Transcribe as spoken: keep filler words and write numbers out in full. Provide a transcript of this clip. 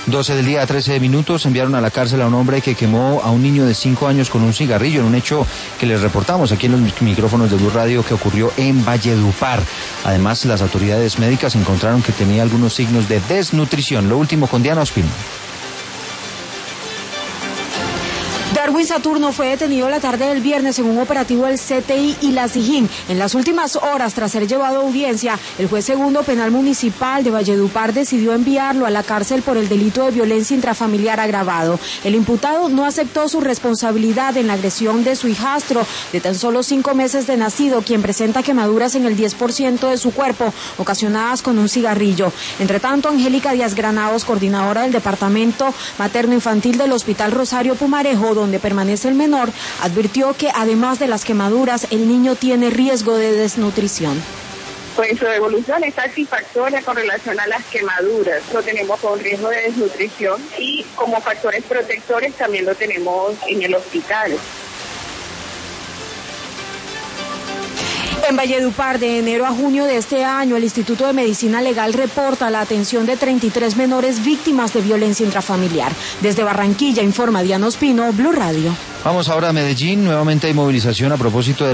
doce del día, trece minutos, enviaron a la cárcel a un hombre que quemó a un niño de cinco años con un cigarrillo en un hecho que les reportamos aquí en los micrófonos de Blue Radio que ocurrió en Valledupar. Además, las autoridades médicas encontraron que tenía algunos signos de desnutrición. Lo último con Diana Ospino. Darwin Saturno fue detenido la tarde del viernes en un operativo del C T I y la SIJIN. En las últimas horas, tras ser llevado a audiencia, el juez segundo penal municipal de Valledupar decidió enviarlo a la cárcel por el delito de violencia intrafamiliar agravado. El imputado no aceptó su responsabilidad en la agresión de su hijastro, de tan solo cinco meses de nacido, quien presenta quemaduras en el diez por ciento de su cuerpo, ocasionadas con un cigarrillo. Entre tanto, Angélica Díaz Granados, coordinadora del Departamento Materno-Infantil del Hospital Rosario Pumarejo, donde permanece el menor, advirtió que además de las quemaduras, el niño tiene riesgo de desnutrición. Pues su evolución es satisfactoria con relación a las quemaduras. Lo tenemos con riesgo de desnutrición y como factores protectores también lo tenemos en el hospital. En Valledupar, de enero a junio de este año, el Instituto de Medicina Legal reporta la atención de treinta y tres menores víctimas de violencia intrafamiliar. Desde Barranquilla, informa Diana Ospino, Blue Radio. Vamos ahora a Medellín. Nuevamente hay movilización a propósito de